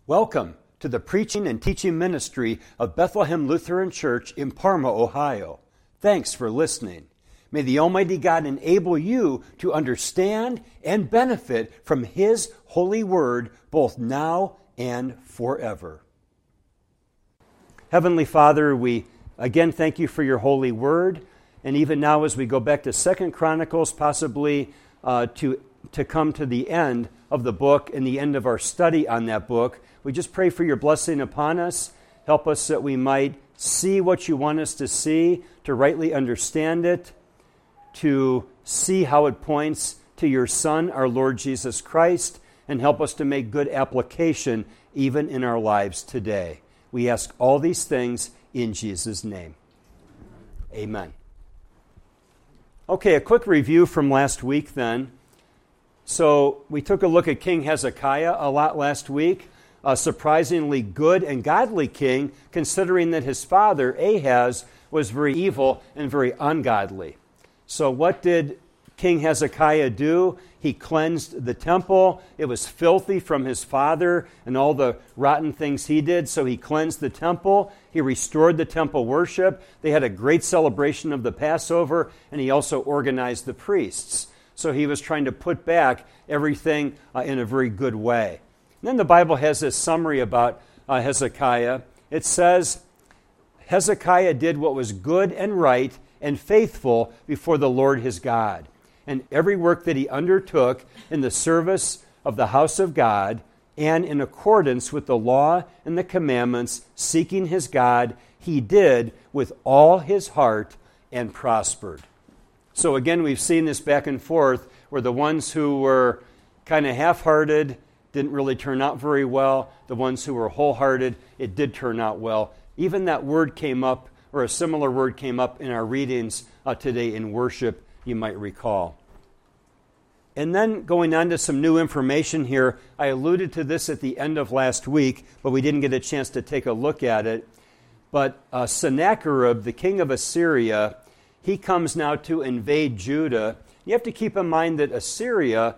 Welcome to the preaching and teaching ministry of Bethlehem Lutheran Church in Parma, Ohio. Thanks for listening. May the Almighty God enable you to understand and benefit from His holy word both now and forever. Heavenly Father, we again thank you for your holy word. And even now as we go back to 2 Chronicles, possibly to come to the end of the book and the end of our study on that book, we just pray for your blessing upon us. Help us that we might see what you want us to see, to rightly understand it, to see how it points to your Son, our Lord Jesus Christ, and help us to make good application even in our lives today. We ask all these things in Jesus' name. Amen. Okay, a quick review from last week then. So we took a look at King Hezekiah a lot last week. A surprisingly good and godly king, considering that his father, Ahaz, was very evil and very ungodly. So what did King Hezekiah do? He cleansed the temple. It was filthy from his father and all the rotten things he did, so he cleansed the temple. He restored the temple worship. They had a great celebration of the Passover, and he also organized the priests. So he was trying to put back everything in a very good way. And then the Bible has this summary about Hezekiah. It says, Hezekiah did what was good and right and faithful before the Lord his God. And every work that he undertook in the service of the house of God and in accordance with the law and the commandments, seeking his God, he did with all his heart and prospered. So again, we've seen this back and forth where the ones who were kind of half-hearted didn't really turn out very well. The ones who were wholehearted, it did turn out well. Even that word came up, or a similar word came up in our readings today in worship, you might recall. And then going on to some new information here, I alluded to this at the end of last week, but we didn't get a chance to take a look at it. But Sennacherib, the king of Assyria, he comes now to invade Judah. You have to keep in mind that Assyria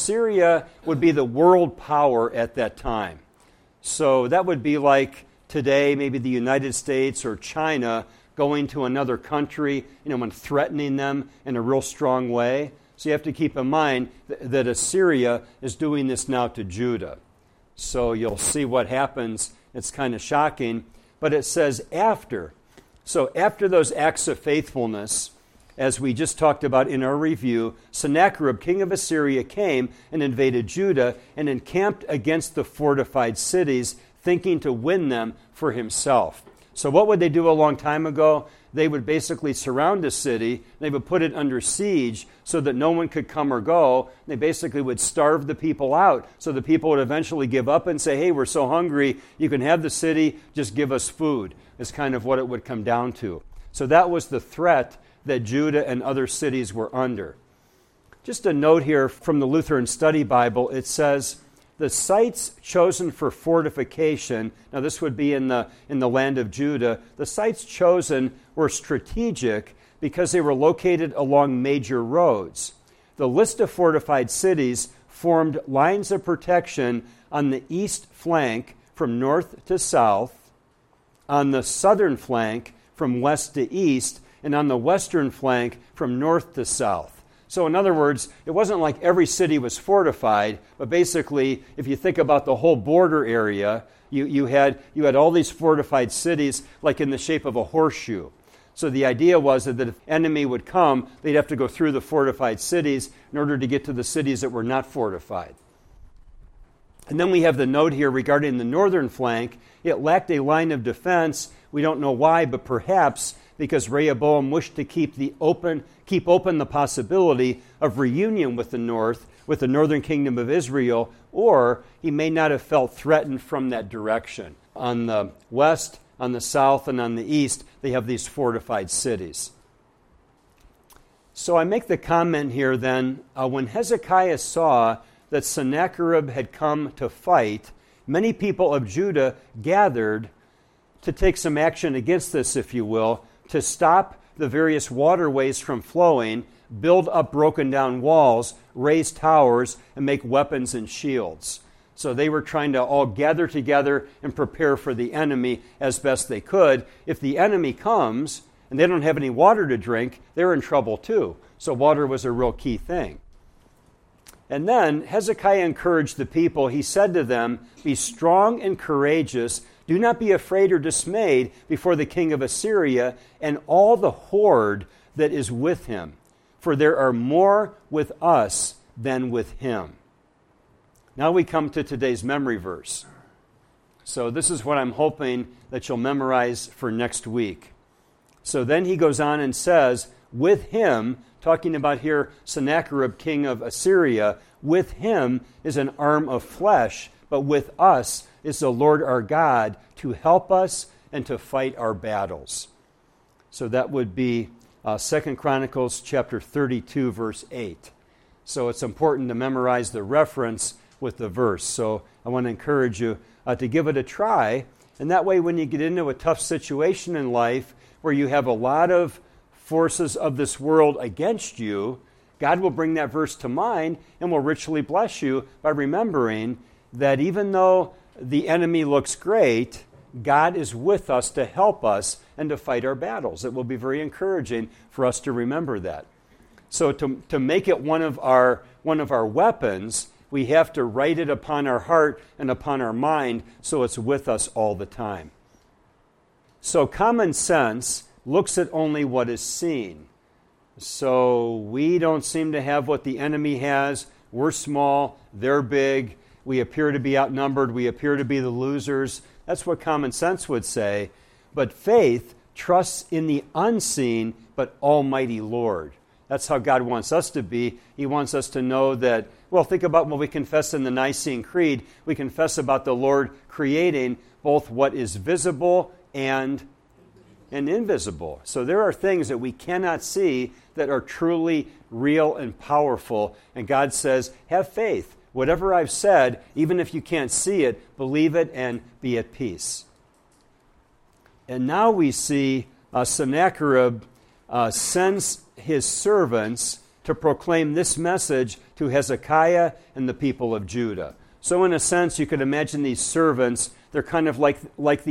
would be the world power at that time. So that would be like today, maybe the United States or China going to another country, and threatening them in a real strong way. So you have to keep in mind that Assyria is doing this now to Judah. So you'll see what happens. It's kind of shocking. But it says after. So after those acts of faithfulness, as we just talked about in our review, Sennacherib, king of Assyria, came and invaded Judah and encamped against the fortified cities, thinking to win them for himself. So what would they do a long time ago? They would basically surround a city. They would put it under siege so that no one could come or go. They basically would starve the people out. So the people would eventually give up and say, hey, we're so hungry, you can have the city, just give us food. Is kind of what it would come down to. So that was the threat that Judah and other cities were under. Just a note here from the Lutheran Study Bible, it says, the sites chosen for fortification, now this would be in the land of Judah, the sites chosen were strategic because they were located along major roads. The list of fortified cities formed lines of protection on the east flank from north to south, on the southern flank from west to east, and on the western flank from north to south. So in other words, it wasn't like every city was fortified, but basically, if you think about the whole border area, you had all these fortified cities like in the shape of a horseshoe. So the idea was that if enemy would come, they'd have to go through the fortified cities in order to get to the cities that were not fortified. And then we have the note here regarding the northern flank. It lacked a line of defense. We don't know why, but perhaps because Rehoboam wished to keep open the possibility of reunion with the northern kingdom of Israel, or he may not have felt threatened from that direction. On the west, on the south, and on the east, they have these fortified cities. So I make the comment here then, when Hezekiah saw that Sennacherib had come to fight, many people of Judah gathered to take some action against this, if you will, to stop the various waterways from flowing, build up broken down walls, raise towers, and make weapons and shields. So they were trying to all gather together and prepare for the enemy as best they could. If the enemy comes and they don't have any water to drink, they're in trouble too. So water was a real key thing. And then Hezekiah encouraged the people. He said to them, "Be strong and courageous. Do not be afraid or dismayed before the king of Assyria and all the horde that is with him. For there are more with us than with him." Now we come to today's memory verse. So this is what I'm hoping that you'll memorize for next week. So then he goes on and says, with him, talking about here Sennacherib, king of Assyria, with him is an arm of flesh, but with us is the Lord our God to help us and to fight our battles. So that would be 2 Chronicles chapter 32, verse 8. So it's important to memorize the reference with the verse. So I want to encourage you to give it a try. And that way when you get into a tough situation in life where you have a lot of forces of this world against you, God will bring that verse to mind and will richly bless you by remembering that even though the enemy looks great, God is with us to help us and to fight our battles. It will be very encouraging for us to remember that. So to make it one of our weapons, we have to write it upon our heart and upon our mind so it's with us all the time. So common sense looks at only what is seen. So we don't seem to have what the enemy has. We're small, they're big, we appear to be outnumbered, we appear to be the losers. That's what common sense would say. But faith trusts in the unseen but almighty Lord. That's how God wants us to be. He wants us to know that, well, think about what we confess in the Nicene Creed. We confess about the Lord creating both what is visible and invisible. So there are things that we cannot see that are truly real and powerful. And God says, have faith. Whatever I've said, even if you can't see it, believe it and be at peace. And now we see Sennacherib sends his servants to proclaim this message to Hezekiah and the people of Judah. So in a sense, you could imagine these servants, they're kind of like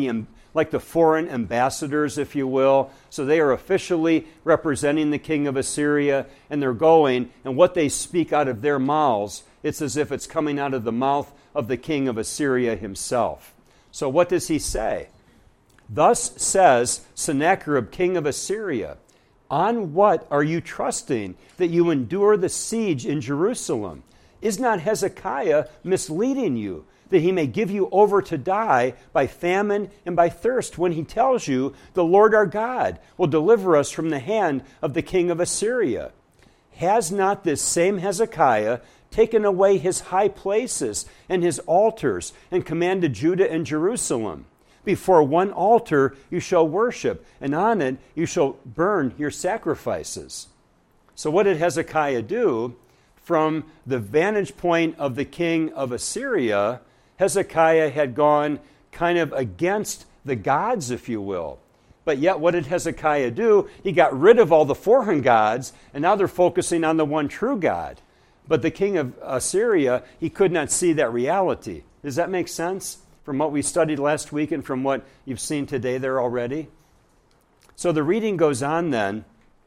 the foreign ambassadors, if you will. So they are officially representing the king of Assyria, and they're going, and what they speak out of their mouths, it's as if it's coming out of the mouth of the king of Assyria himself. So what does he say? Thus says Sennacherib, king of Assyria, on what are you trusting that you endure the siege in Jerusalem? Is not Hezekiah misleading you, that he may give you over to die by famine and by thirst, when he tells you, the Lord our God will deliver us from the hand of the king of Assyria? Has not this same Hezekiah taken away his high places and his altars, and commanded Judah and Jerusalem? Before one altar you shall worship, and on it you shall burn your sacrifices. So what did Hezekiah do? From the vantage point of the king of Assyria, Hezekiah had gone kind of against the gods, if you will. But yet, what did Hezekiah do? He got rid of all the foreign gods, and now they're focusing on the one true God. But the king of Assyria, he could not see that reality. Does that make sense from what we studied last week and from what you've seen today there already? So the reading goes on then.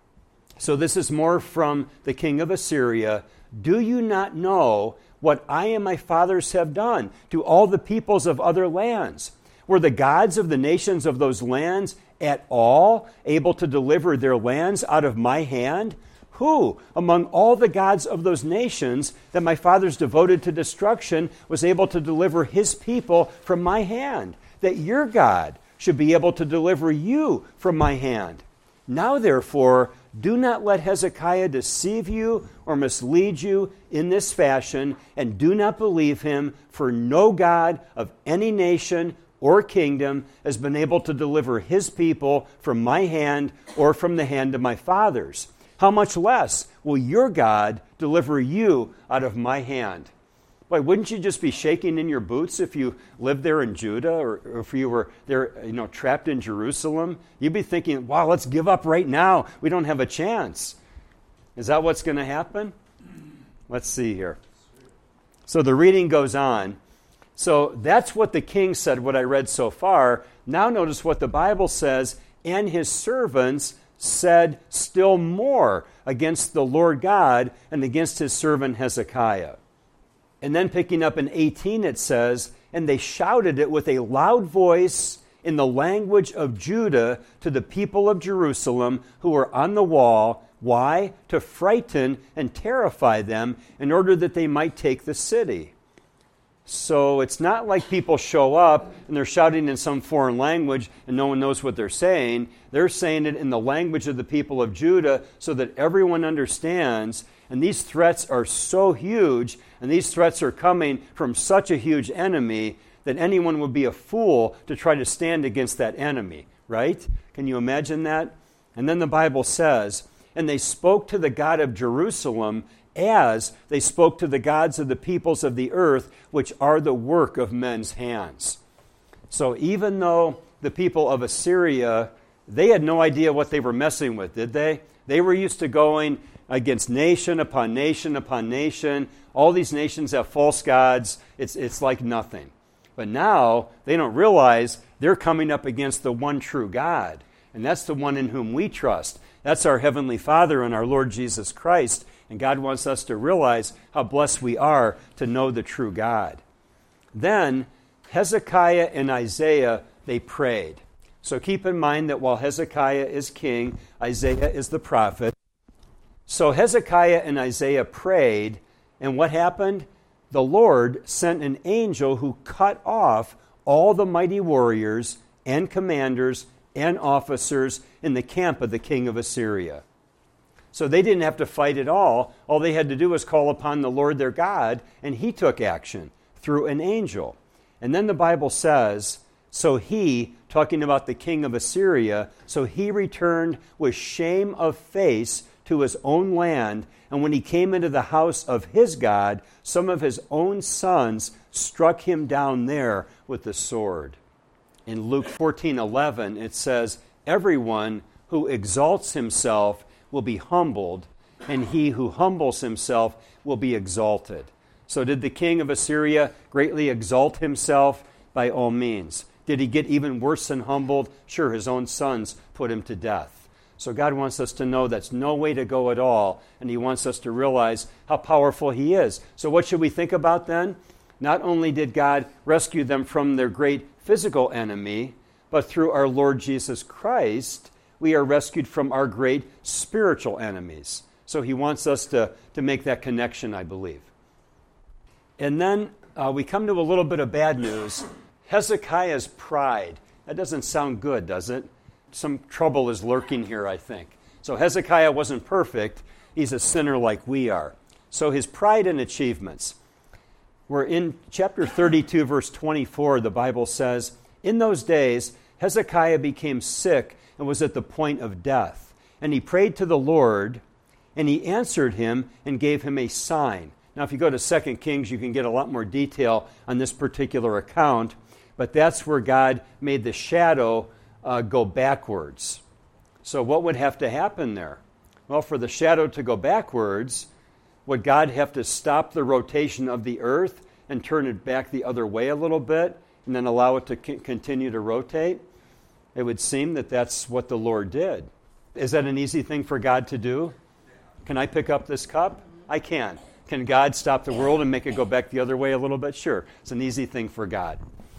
So this is more from the king of Assyria. Do you not know what I and my fathers have done to all the peoples of other lands? Were the gods of the nations of those lands at all able to deliver their lands out of my hand? Who, among all the gods of those nations that my fathers devoted to destruction, was able to deliver his people from my hand? That your God should be able to deliver you from my hand. Now, therefore, do not let Hezekiah deceive you or mislead you in this fashion, and do not believe him, for no God of any nation or kingdom has been able to deliver his people from my hand or from the hand of my fathers. How much less will your God deliver you out of my hand? Boy, wouldn't you just be shaking in your boots if you lived there in Judah, or if you were there, trapped in Jerusalem? You'd be thinking, wow, let's give up right now. We don't have a chance. Is that what's going to happen? Let's see here. So the reading goes on. So that's what the king said, what I read so far. Now notice what the Bible says, and his servants said still more against the Lord God and against his servant Hezekiah. And then picking up in 18 it says, and they shouted it with a loud voice in the language of Judah to the people of Jerusalem who were on the wall. Why? To frighten and terrify them in order that they might take the city. So it's not like people show up and they're shouting in some foreign language and no one knows what they're saying. They're saying it in the language of the people of Judah so that everyone understands. And these threats are so huge, and these threats are coming from such a huge enemy that anyone would be a fool to try to stand against that enemy, right? Can you imagine that? And then the Bible says, and they spoke to the God of Jerusalem as they spoke to the gods of the peoples of the earth, which are the work of men's hands. So even though the people of Assyria, they had no idea what they were messing with, did they? They were used to going against nation upon nation upon nation. All these nations have false gods. It's like nothing. But now they don't realize they're coming up against the one true God. And that's the one in whom we trust. That's our Heavenly Father and our Lord Jesus Christ. And God wants us to realize how blessed we are to know the true God. Then Hezekiah and Isaiah, they prayed. So keep in mind that while Hezekiah is king, Isaiah is the prophet. So Hezekiah and Isaiah prayed, and what happened? The Lord sent an angel who cut off all the mighty warriors and commanders and officers in the camp of the king of Assyria. So they didn't have to fight at all. All they had to do was call upon the Lord their God, and he took action through an angel. And then the Bible says, so he, talking about the king of Assyria, so he returned with shame of face to his own land, and when he came into the house of his God, some of his own sons struck him down there with the sword. In Luke 14:11, it says, everyone who exalts himself will be humbled, and he who humbles himself will be exalted. So did the king of Assyria greatly exalt himself? By all means. Did he get even worse than humbled? Sure, his own sons put him to death. So God wants us to know that's no way to go at all, and he wants us to realize how powerful he is. So what should we think about then? Not only did God rescue them from their great physical enemy, but through our Lord Jesus Christ, we are rescued from our great spiritual enemies. So he wants us to make that connection, I believe. And then we come to a little bit of bad news. Hezekiah's pride. That doesn't sound good, does it? Some trouble is lurking here, I think. So Hezekiah wasn't perfect. He's a sinner like we are. So his pride and achievements. We're in chapter 32, verse 24. The Bible says, in those days, Hezekiah became sick and was at the point of death. And he prayed to the Lord, and he answered him and gave him a sign. Now, if you go to 2 Kings, you can get a lot more detail on this particular account. But that's where God made the shadow go backwards. So what would have to happen there? Well, for the shadow to go backwards, would God have to stop the rotation of the earth and turn it back the other way a little bit and then allow it to continue to rotate? It would seem that that's what the Lord did. Is that an easy thing for God to do? Can I pick up this cup? I can. Can God stop the world and make it go back the other way a little bit? Sure. It's an easy thing for God.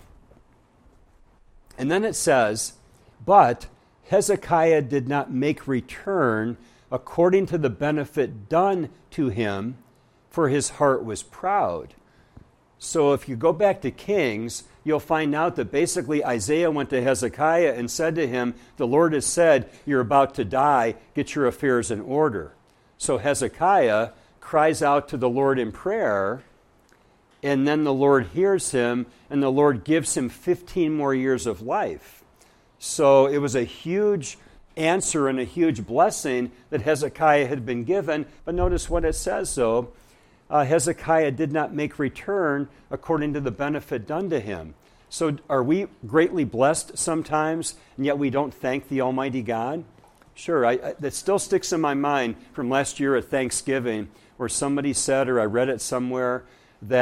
And then it says, but Hezekiah did not make return according to the benefit done to him, for his heart was proud. So if you go back to Kings, you'll find out that basically Isaiah went to Hezekiah and said to him, the Lord has said, you're about to die, get your affairs in order. So Hezekiah cries out to the Lord in prayer, and then the Lord hears him, and the Lord gives him 15 more years of life. So it was a huge answer and a huge blessing that Hezekiah had been given. But notice what it says, though. Hezekiah did not make return according to the benefit done to him. So are we greatly blessed sometimes, and yet we don't thank the Almighty God? Sure, that still sticks in my mind from last year at Thanksgiving, where somebody said, or I read it somewhere, that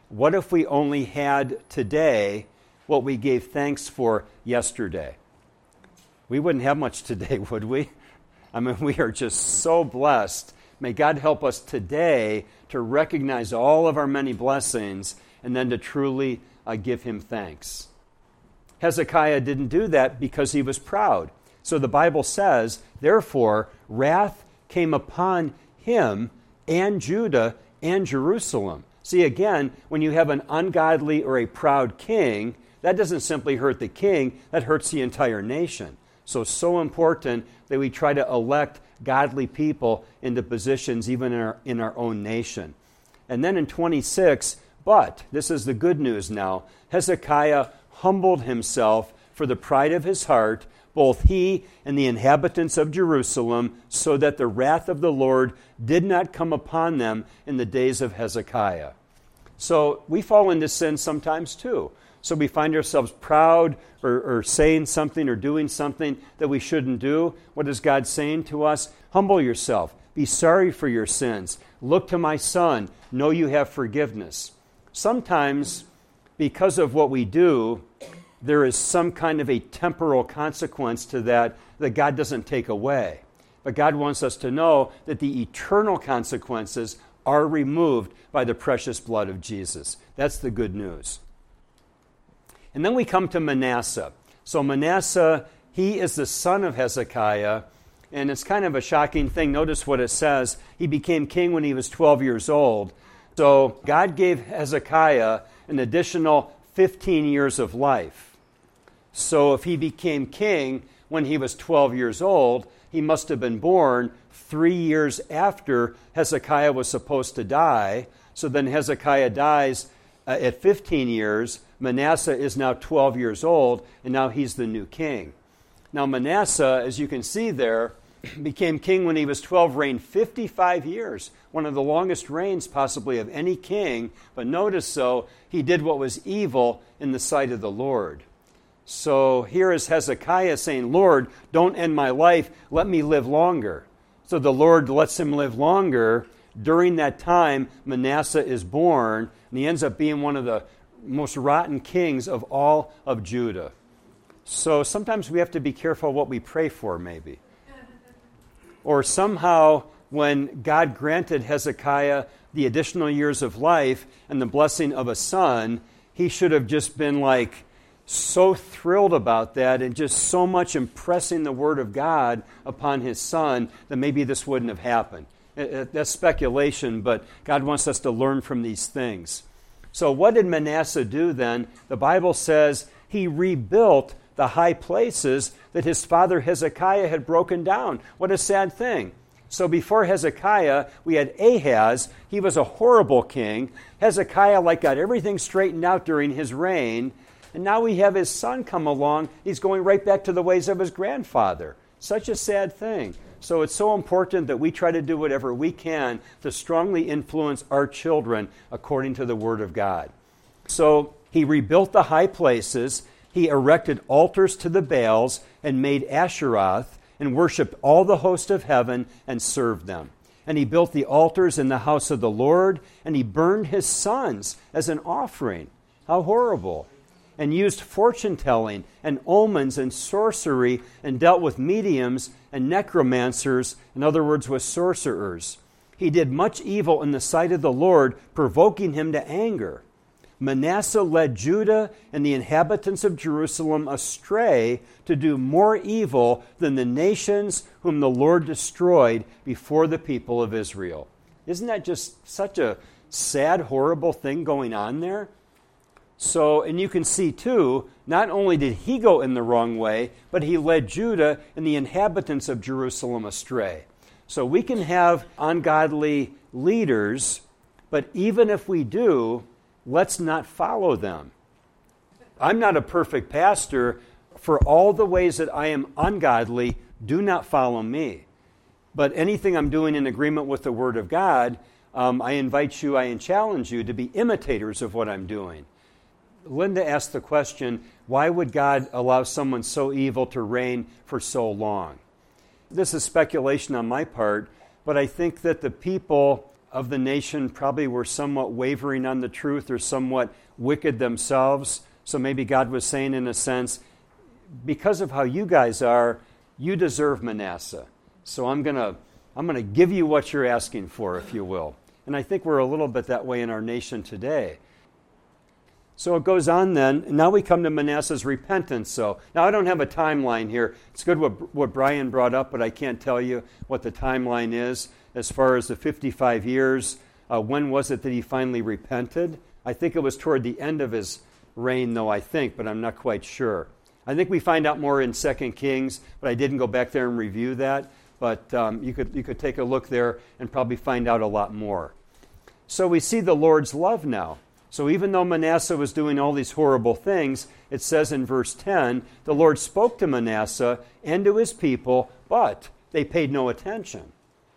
what if we only had today what we gave thanks for yesterday? We wouldn't have much today, would we? I mean, we are just so blessed. May God help us today to recognize all of our many blessings and then to truly give him thanks. Hezekiah didn't do that because he was proud. So the Bible says, therefore, wrath came upon him and Judah and Jerusalem. See, again, when you have an ungodly or a proud king, that doesn't simply hurt the king, that hurts the entire nation. So important that we try to elect godly people into positions even in our own nation. And then in 26, but, this is the good news now, Hezekiah humbled himself for the pride of his heart, both he and the inhabitants of Jerusalem, so that the wrath of the Lord did not come upon them in the days of Hezekiah. So we fall into sin sometimes too. So we find ourselves proud or saying something or doing something that we shouldn't do. What is God saying to us? Humble yourself. Be sorry for your sins. Look to my Son. Know you have forgiveness. Sometimes, because of what we do, there is some kind of a temporal consequence to that God doesn't take away. But God wants us to know that the eternal consequences are removed by the precious blood of Jesus. That's the good news. And then we come to Manasseh. So Manasseh, he is the son of Hezekiah, and it's kind of a shocking thing. Notice what it says. He became king when he was 12 years old. So God gave Hezekiah an additional 15 years of life. So if he became king when he was 12 years old, he must have been born 3 years after Hezekiah was supposed to die. So then Hezekiah dies at 15 years. Manasseh is now 12 years old, and now he's the new king. Now Manasseh, as you can see there, became king when he was 12, reigned 55 years, one of the longest reigns possibly of any king. But notice, he did what was evil in the sight of the Lord. So here is Hezekiah saying, Lord, don't end my life, let me live longer. So the Lord lets him live longer. During that time, Manasseh is born, and he ends up being one of the most rotten kings of all of Judah. So sometimes we have to be careful what we pray for, maybe. Or somehow, when God granted Hezekiah the additional years of life and the blessing of a son, he should have just been so thrilled about that and just so much impressing the word of God upon his son that maybe this wouldn't have happened. That's speculation, but God wants us to learn from these things. So what did Manasseh do then? The Bible says he rebuilt the high places that his father Hezekiah had broken down. What a sad thing. So before Hezekiah, we had Ahaz. He was a horrible king. Hezekiah got everything straightened out during his reign. And now we have his son come along. He's going right back to the ways of his grandfather. Such a sad thing. So it's so important that we try to do whatever we can to strongly influence our children according to the Word of God. So he rebuilt the high places. He erected altars to the Baals and made Asheroth and worshipped all the host of heaven and served them. And he built the altars in the house of the Lord, and he burned his sons as an offering. How horrible. And used fortune-telling and omens and sorcery and dealt with mediums and necromancers, in other words, with sorcerers. He did much evil in the sight of the Lord, provoking him to anger. Manasseh led Judah and the inhabitants of Jerusalem astray to do more evil than the nations whom the Lord destroyed before the people of Israel. Isn't that just such a sad, horrible thing going on there? So, and you can see too, not only did he go in the wrong way, but he led Judah and the inhabitants of Jerusalem astray. So we can have ungodly leaders, but even if we do, let's not follow them. I'm not a perfect pastor. For all the ways that I am ungodly, do not follow me. But anything I'm doing in agreement with the Word of God, I invite you, I challenge you to be imitators of what I'm doing. Linda asked the question, why would God allow someone so evil to reign for so long? This is speculation on my part, but I think that the people of the nation probably were somewhat wavering on the truth or somewhat wicked themselves. So maybe God was saying, in a sense, because of how you guys are, you deserve Manasseh. So I'm going to give you what you're asking for, if you will. And I think we're a little bit that way in our nation today. So it goes on then. Now we come to Manasseh's repentance. So now I don't have a timeline here. It's good what Brian brought up, but I can't tell you what the timeline is as far as the 55 years. When was it that he finally repented? I think it was toward the end of his reign, though, I think, but I'm not quite sure. I think we find out more in 2 Kings, but I didn't go back there and review that. But you could take a look there and probably find out a lot more. So we see the Lord's love now. So even though Manasseh was doing all these horrible things, it says in verse 10, the Lord spoke to Manasseh and to his people, but they paid no attention.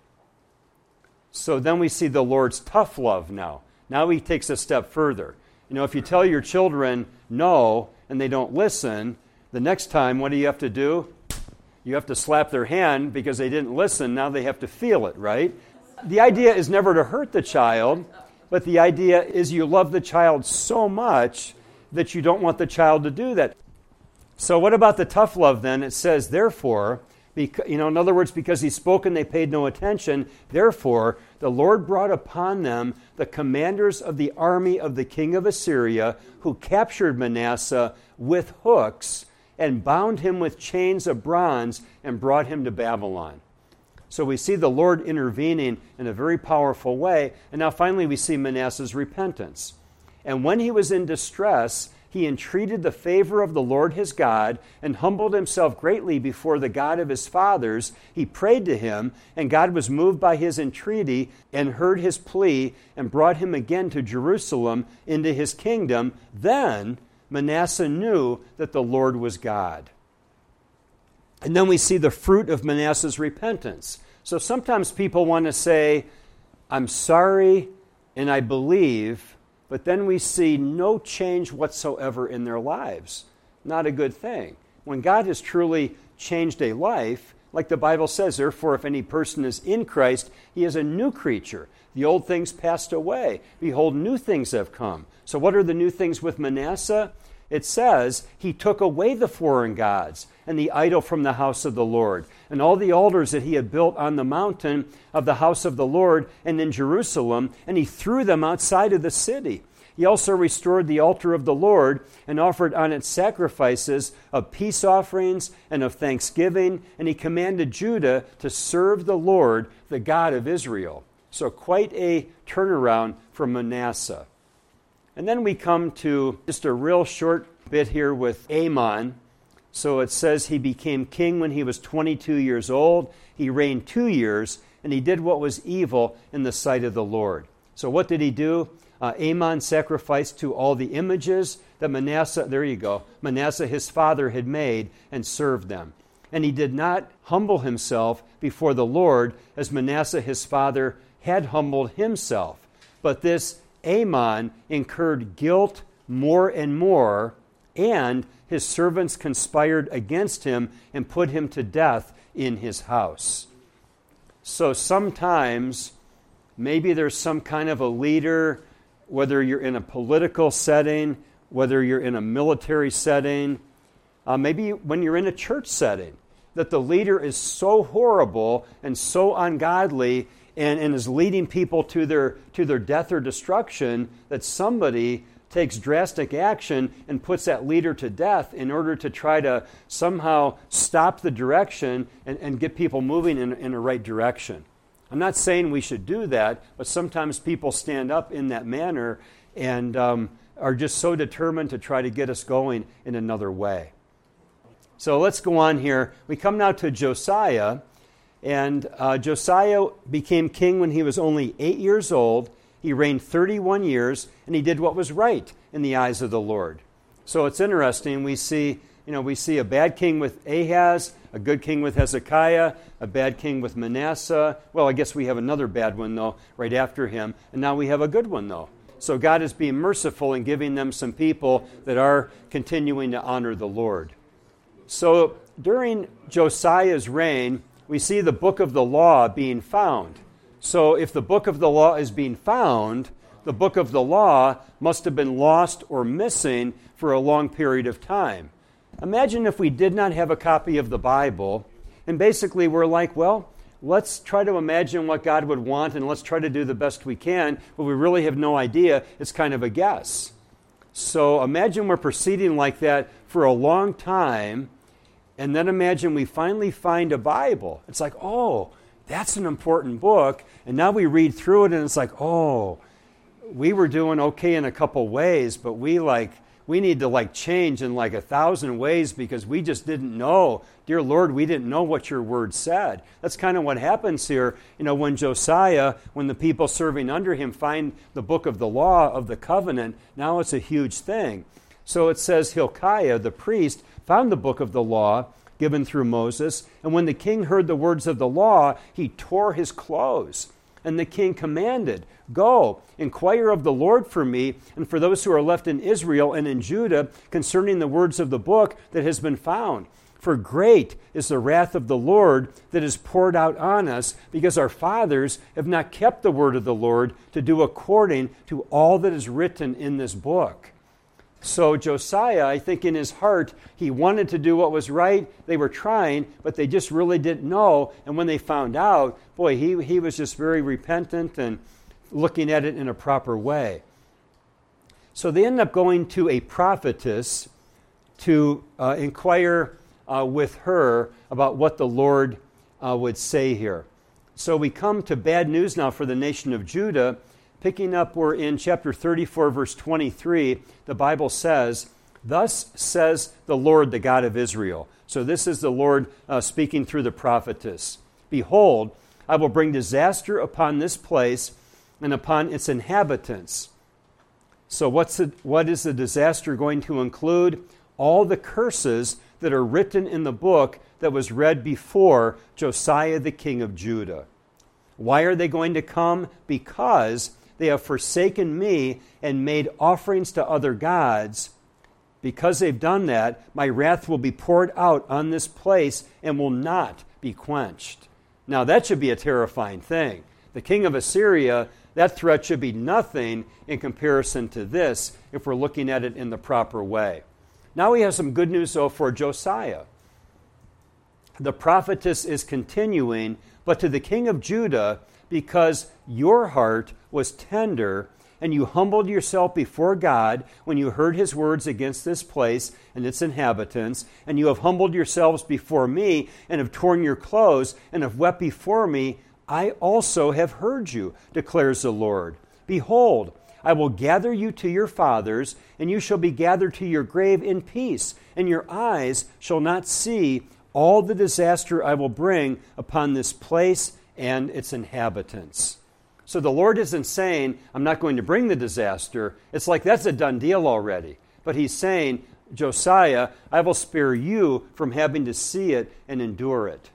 So then we see the Lord's tough love now. Now he takes a step further. You know, if you tell your children no and they don't listen, the next time, what do you have to do? You have to slap their hand because they didn't listen. Now they have to feel it, right? The idea is never to hurt the child, but the idea is you love the child so much that you don't want the child to do that. So what about the tough love then? It says, therefore, in other words, because he spoke and they paid no attention, therefore, the Lord brought upon them the commanders of the army of the king of Assyria, who captured Manasseh with hooks and bound him with chains of bronze and brought him to Babylon. So we see the Lord intervening in a very powerful way. And now finally we see Manasseh's repentance. And when he was in distress, he entreated the favor of the Lord his God and humbled himself greatly before the God of his fathers. He prayed to him, and God was moved by his entreaty and heard his plea and brought him again to Jerusalem into his kingdom. Then Manasseh knew that the Lord was God. And then we see the fruit of Manasseh's repentance. So sometimes people want to say, I'm sorry and I believe, but then we see no change whatsoever in their lives. Not a good thing. When God has truly changed a life, like the Bible says, therefore, if any person is in Christ, he is a new creature. The old things passed away. Behold, new things have come. So what are the new things with Manasseh? It says, he took away the foreign gods and the idol from the house of the Lord, and all the altars that he had built on the mountain of the house of the Lord and in Jerusalem, and he threw them outside of the city. He also restored the altar of the Lord and offered on it sacrifices of peace offerings and of thanksgiving, and he commanded Judah to serve the Lord, the God of Israel. So quite a turnaround for Manasseh. And then we come to just a real short bit here with Amon. So it says he became king when he was 22 years old. He reigned 2 years, and he did what was evil in the sight of the Lord. So what did he do? Amon sacrificed to all the images that Manasseh his father had made and served them. And he did not humble himself before the Lord as Manasseh his father had humbled himself. But this Amon incurred guilt more and more, and his servants conspired against him and put him to death in his house. So sometimes maybe there's some kind of a leader, whether you're in a political setting, whether you're in a military setting, maybe when you're in a church setting, that the leader is so horrible and so ungodly and is leading people to their death or destruction, that somebody takes drastic action and puts that leader to death in order to try to somehow stop the direction and get people moving in a right direction. I'm not saying we should do that, but sometimes people stand up in that manner and are just so determined to try to get us going in another way. So let's go on here. We come now to Josiah. And Josiah became king when he was only 8 years old. He reigned 31 years, and he did what was right in the eyes of the Lord. So it's interesting. We see a bad king with Ahaz, a good king with Hezekiah, a bad king with Manasseh. Well, I guess we have another bad one, though, right after him. And now we have a good one, though. So God is being merciful in giving them some people that are continuing to honor the Lord. So during Josiah's reign, we see the book of the law being found. So if the book of the law is being found, the book of the law must have been lost or missing for a long period of time. Imagine if we did not have a copy of the Bible, and basically we're like, well, let's try to imagine what God would want, and let's try to do the best we can, but we really have no idea. It's kind of a guess. So imagine we're proceeding like that for a long time, and then imagine we finally find a Bible. It's like, oh, that's an important book, and now we read through it, and it's like, oh, we were doing okay in a couple ways, but we need to change in 1,000 ways because we just didn't know. Dear Lord, we didn't know what your word said. That's kind of what happens here. When Josiah, when the people serving under him find the book of the law of the covenant, now it's a huge thing. So it says Hilkiah, the priest, found the book of the law given through Moses, and when the king heard the words of the law, he tore his clothes. And the king commanded, "Go, inquire of the Lord for me and for those who are left in Israel and in Judah concerning the words of the book that has been found. For great is the wrath of the Lord that is poured out on us, because our fathers have not kept the word of the Lord to do according to all that is written in this book." So Josiah, I think in his heart, he wanted to do what was right. They were trying, but they just really didn't know. And when they found out, boy, he was just very repentant and looking at it in a proper way. So they end up going to a prophetess to inquire with her about what the Lord would say here. So we come to bad news now for the nation of Judah. Picking up, we're in chapter 34, verse 23. The Bible says, "Thus says the Lord, the God of Israel." So this is the Lord speaking through the prophetess. "Behold, I will bring disaster upon this place and upon its inhabitants." So what is the disaster going to include? All the curses that are written in the book that was read before Josiah, the king of Judah. Why are they going to come? Because they have forsaken me and made offerings to other gods. Because they've done that, my wrath will be poured out on this place and will not be quenched. Now that should be a terrifying thing. The king of Assyria, that threat should be nothing in comparison to this if we're looking at it in the proper way. Now we have some good news, though, for Josiah. The prophetess is continuing, but to the king of Judah, because your heart was tender and you humbled yourself before God when you heard his words against this place and its inhabitants, and you have humbled yourselves before me and have torn your clothes and have wept before me, I also have heard you, declares the Lord. Behold, I will gather you to your fathers, and you shall be gathered to your grave in peace, and your eyes shall not see all the disaster I will bring upon this place and its inhabitants. So the Lord isn't saying, I'm not going to bring the disaster. It's like that's a done deal already. But he's saying, Josiah, I will spare you from having to see it and endure it.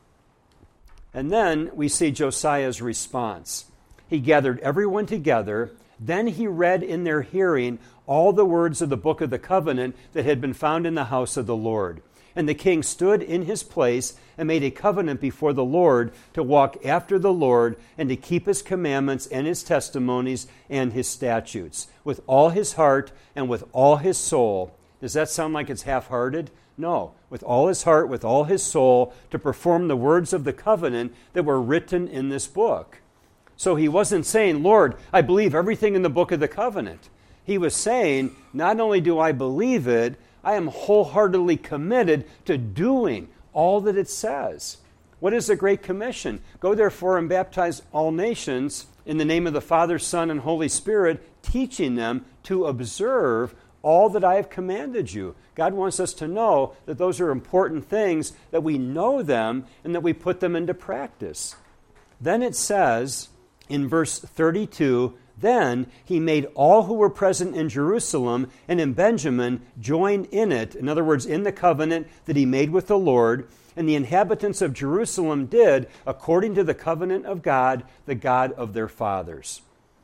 And then we see Josiah's response. He gathered everyone together. Then he read in their hearing all the words of the book of the covenant that had been found in the house of the Lord. And the king stood in his place and made a covenant before the Lord to walk after the Lord and to keep his commandments and his testimonies and his statutes with all his heart and with all his soul. Does that sound like it's half-hearted? No. With all his heart, with all his soul, to perform the words of the covenant that were written in this book. So he wasn't saying, Lord, I believe everything in the book of the covenant. He was saying, not only do I believe it, I am wholeheartedly committed to doing all that it says. What is the Great Commission? Go therefore and baptize all nations in the name of the Father, Son, and Holy Spirit, teaching them to observe all that I have commanded you. God wants us to know that those are important things, that we know them, and that we put them into practice. Then it says in verse 32, then he made all who were present in Jerusalem and in Benjamin join in it, in other words, in the covenant that he made with the Lord, and the inhabitants of Jerusalem did according to the covenant of God, the God of their fathers.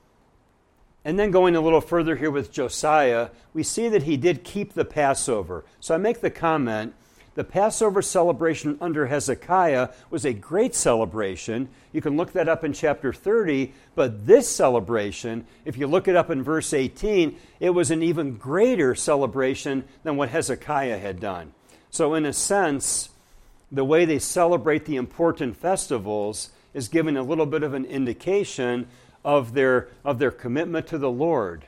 And then going a little further here with Josiah, we see that he did keep the Passover. So I make the comment The Passover celebration under Hezekiah was a great celebration. You can look that up in chapter 30, but this celebration, if you look it up in verse 18, it was an even greater celebration than what Hezekiah had done. So in a sense, the way they celebrate the important festivals is giving a little bit of an indication of their commitment to the Lord.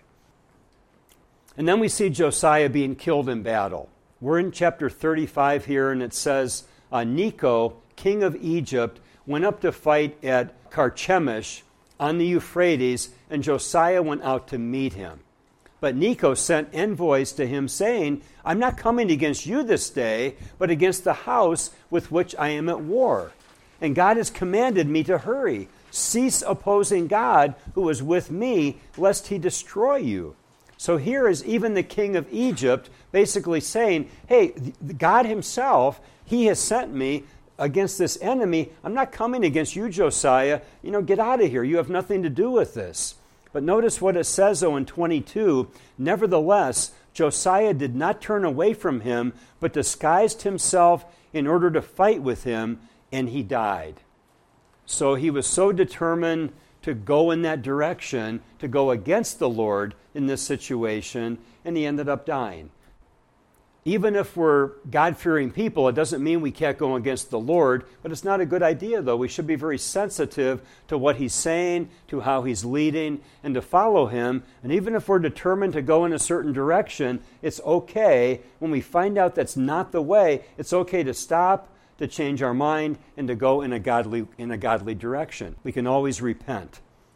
And then we see Josiah being killed in battle. We're in chapter 35 here, and it says, Necho, king of Egypt, went up to fight at Carchemish on the Euphrates, and Josiah went out to meet him. But Necho sent envoys to him, saying, I'm not coming against you this day, but against the house with which I am at war. And God has commanded me to hurry. Cease opposing God, who is with me, lest he destroy you. So here is even the king of Egypt basically saying, hey, God himself, he has sent me against this enemy. I'm not coming against you, Josiah. Get out of here. You have nothing to do with this. But notice what it says, though, in 22. Nevertheless, Josiah did not turn away from him, but disguised himself in order to fight with him, and he died. So he was so determined to go in that direction, to go against the Lord in this situation, and he ended up dying. Even if we're God-fearing people, it doesn't mean we can't go against the Lord, but it's not a good idea, though. We should be very sensitive to what he's saying, to how he's leading, and to follow him. And even if we're determined to go in a certain direction, it's okay. When we find out that's not the way, it's okay to stop, to change our mind, and to go in a godly direction. We can always repent.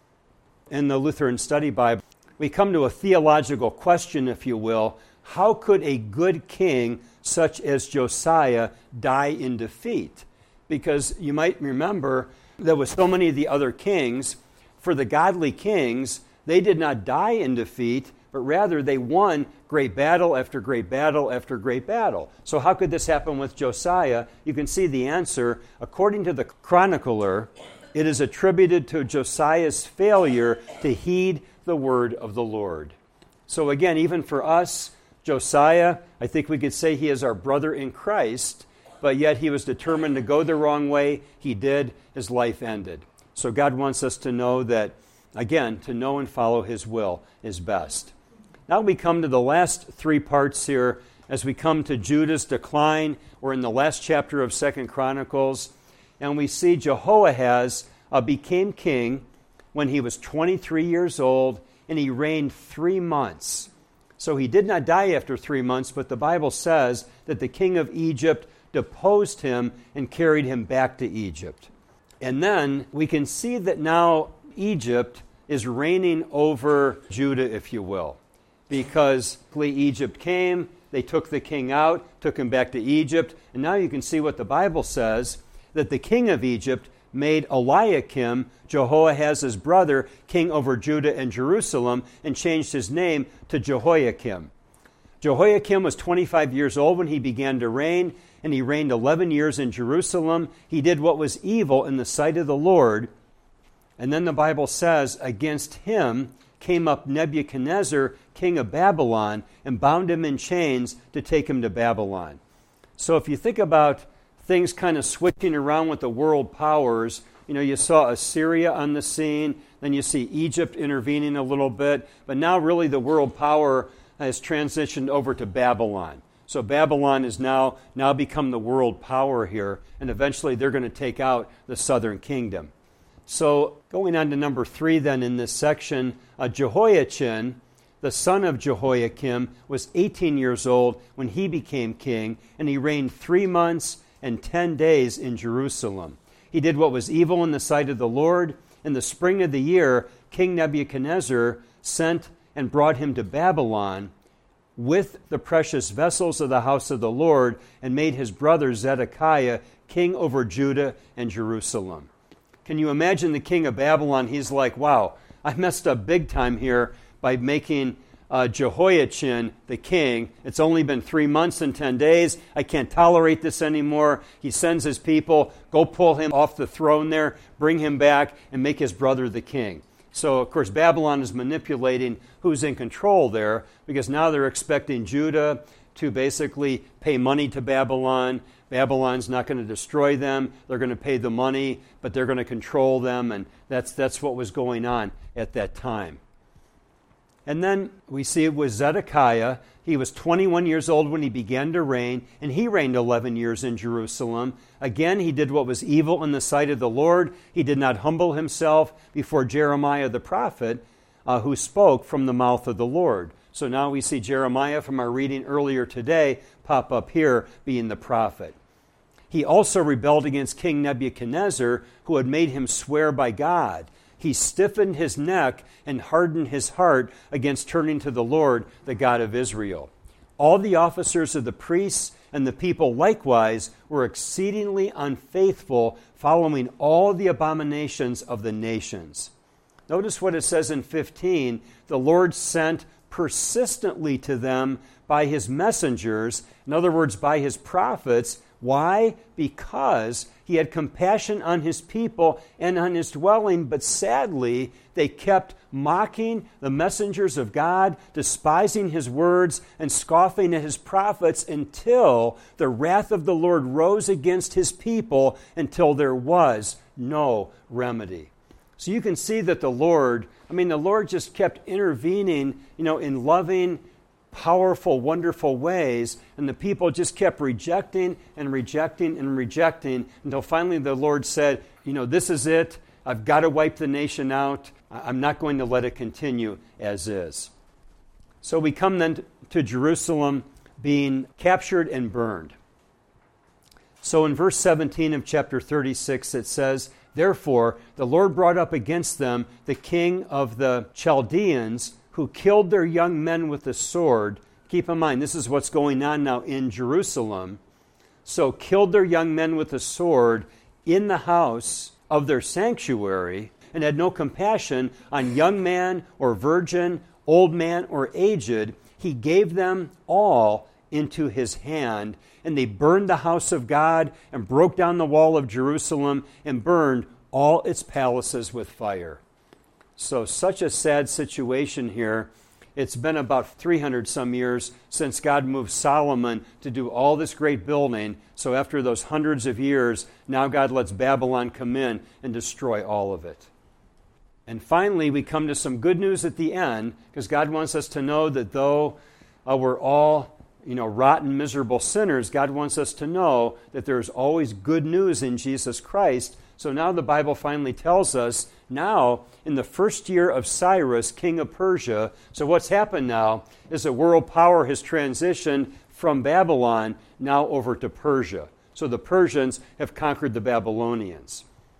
In the Lutheran Study Bible, we come to a theological question, if you will. How could a good king such as Josiah die in defeat? Because you might remember that with so many of the other kings, for the godly kings, they did not die in defeat, but rather they won great battle after great battle after great battle. So how could this happen with Josiah? You can see the answer. According to the chronicler, it is attributed to Josiah's failure to heed the word of the Lord. So again, even for us, Josiah, I think we could say he is our brother in Christ, but yet he was determined to go the wrong way. He did. His life ended. So God wants us to know that, again, to know and follow his will is best. Now we come to the last three parts here. As we come to Judah's decline, we're in the last chapter of 2 Chronicles, and we see Jehoahaz became king when he was 23 years old, and he reigned 3 months. So he did not die after 3 months, but the Bible says that the king of Egypt deposed him and carried him back to Egypt. And then we can see that now Egypt is reigning over Judah, if you will, because Egypt came, they took the king out, took him back to Egypt, and now you can see what the Bible says, that the king of Egypt made Eliakim, Jehoahaz's brother, king over Judah and Jerusalem, and changed his name to Jehoiakim. Jehoiakim was 25 years old when he began to reign, and he reigned 11 years in Jerusalem. He did what was evil in the sight of the Lord. And then the Bible says, against him came up Nebuchadnezzar, king of Babylon, and bound him in chains to take him to Babylon. So if you think about things kind of switching around with the world powers, you saw Assyria on the scene, then you see Egypt intervening a little bit, but now really the world power has transitioned over to Babylon. So Babylon is now become the world power here, and eventually they're going to take out the southern kingdom. So going on to number 3 then in this section, Jehoiachin, the son of Jehoiakim, was 18 years old when he became king, and he reigned 3 months and 10 days in Jerusalem. He did what was evil in the sight of the Lord. In the spring of the year, King Nebuchadnezzar sent and brought him to Babylon with the precious vessels of the house of the Lord, and made his brother Zedekiah king over Judah and Jerusalem. Can you imagine the king of Babylon? He's like, wow, I messed up big time here by making Jehoiachin the king. It's only been 3 months and 10 days. I can't tolerate this anymore. He sends his people, go pull him off the throne there, bring him back, and make his brother the king. So, of course, Babylon is manipulating who's in control there, because now they're expecting Judah to basically pay money to Babylon. Babylon's not going to destroy them. They're going to pay the money, but they're going to control them, and that's what was going on at that time. And then we see it was Zedekiah. He was 21 years old when he began to reign, and he reigned 11 years in Jerusalem. Again, he did what was evil in the sight of the Lord. He did not humble himself before Jeremiah the prophet, who spoke from the mouth of the Lord. So now we see Jeremiah from our reading earlier today pop up here being the prophet. He also rebelled against King Nebuchadnezzar, who had made him swear by God. He stiffened his neck and hardened his heart against turning to the Lord, the God of Israel. All the officers of the priests and the people likewise were exceedingly unfaithful, following all the abominations of the nations. Notice what it says in 15. The Lord sent persistently to them by his messengers, in other words, by his prophets. Why? Because he had compassion on his people and on his dwelling, but sadly, they kept mocking the messengers of God, despising his words, and scoffing at his prophets until the wrath of the Lord rose against his people until there was no remedy. So you can see that the Lord just kept intervening, in loving, powerful, wonderful ways, and the people just kept rejecting and rejecting and rejecting until finally the Lord said, this is it. I've got to wipe the nation out. I'm not going to let it continue as is. So we come then to Jerusalem being captured and burned. So in verse 17 of chapter 36 it says, "Therefore the Lord brought up against them the king of the Chaldeans, who killed their young men with the sword." Keep in mind, this is what's going on now in Jerusalem. So killed their young men with the sword in the house of their sanctuary, and had no compassion on young man or virgin, old man or aged. He gave them all into his hand, and they burned the house of God and broke down the wall of Jerusalem and burned all its palaces with fire. So such a sad situation here. It's been about 300 some years since God moved Solomon to do all this great building. So after those hundreds of years, now God lets Babylon come in and destroy all of it. And finally, we come to some good news at the end, because God wants us to know that though we're all, rotten, miserable sinners, God wants us to know that there's always good news in Jesus Christ. So now the Bible finally tells us, now in the first year of Cyrus, king of Persia, so what's happened now is a world power has transitioned from Babylon now over to Persia. So the Persians have conquered the Babylonians.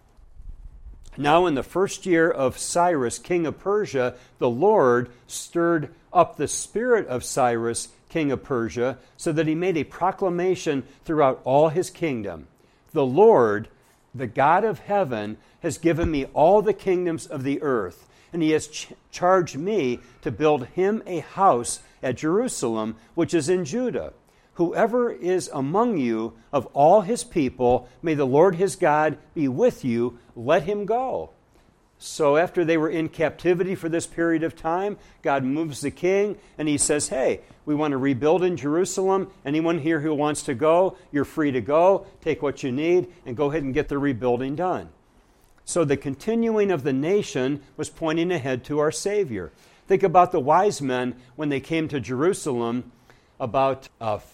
Now in the first year of Cyrus, king of Persia, the Lord stirred up the spirit of Cyrus, king of Persia, so that he made a proclamation throughout all his kingdom. The Lord, the God of heaven, has given me all the kingdoms of the earth, and he has charged me to build him a house at Jerusalem, which is in Judah. Whoever is among you of all his people, may the Lord his God be with you. Let him go. So after they were in captivity for this period of time, God moves the king, and he says, hey, we want to rebuild in Jerusalem. Anyone here who wants to go, you're free to go. Take what you need and go ahead and get the rebuilding done. So the continuing of the nation was pointing ahead to our Savior. Think about the wise men when they came to Jerusalem about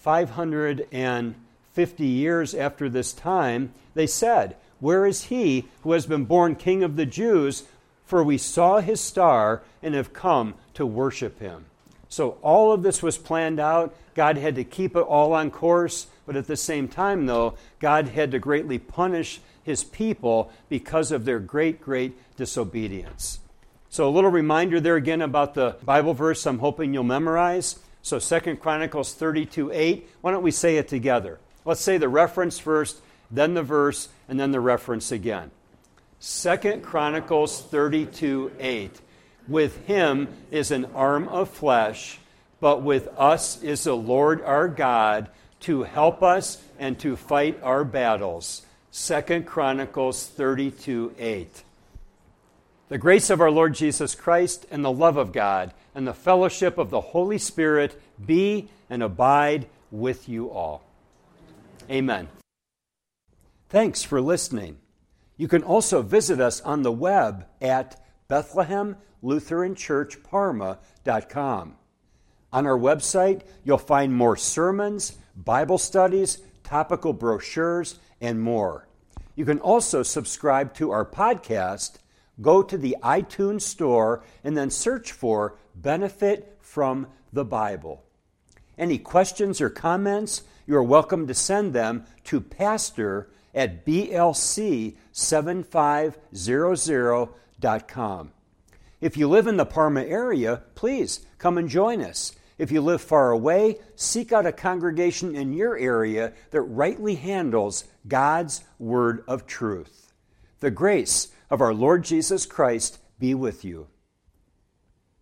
550 years after this time. They said, where is he who has been born King of the Jews? For we saw his star and have come to worship him. So all of this was planned out. God had to keep it all on course, but at the same time, though, God had to greatly punish his people because of their great, great disobedience. So a little reminder there again about the Bible verse I'm hoping you'll memorize. So 2 Chronicles 32:8. Why don't we say it together? Let's say the reference first, then the verse, and then the reference again. 2 Chronicles 32:8. With him is an arm of flesh, but with us is the Lord our God to help us and to fight our battles. 2 Chronicles 32:8. The grace of our Lord Jesus Christ and the love of God and the fellowship of the Holy Spirit be and abide with you all. Amen. Thanks for listening. You can also visit us on the web at BethlehemLutheranChurchParma.com. On our website, you'll find more sermons, Bible studies, topical brochures, and more. You can also subscribe to our podcast. Go to the iTunes store and then search for Benefit from the Bible. Any questions or comments, you are welcome to send them to pastor@blc7500.com. If you live in the Parma area, please come and join us. If you live far away, seek out a congregation in your area that rightly handles God's word of truth. The grace of our Lord Jesus Christ be with you.